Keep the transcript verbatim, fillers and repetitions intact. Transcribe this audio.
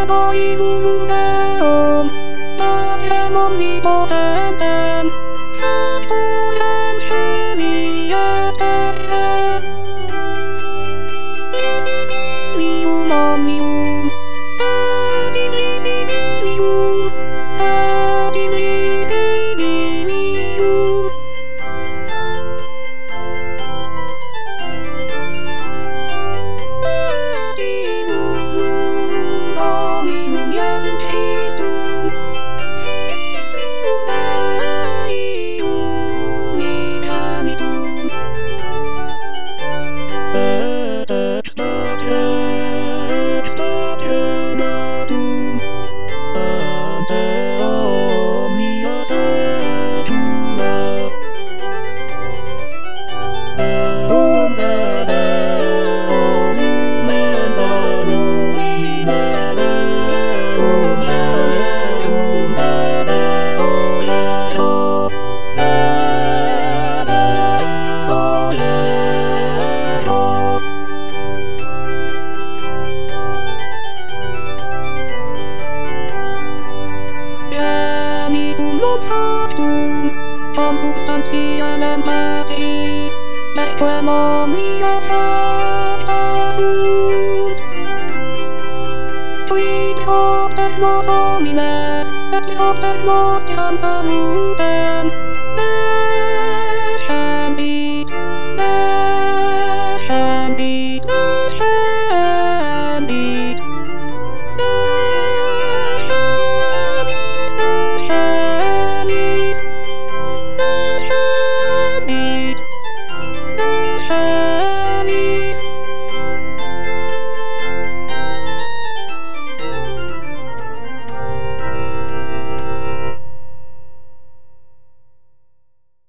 い部分だよ。バケモンにとてん一人主にやってる。リリリウマミウリリリリウリリリリウCon sustancia dan mati, ekonomia fatasud. Twitter los homines, Twitter los can saluten. There can be, there can be, there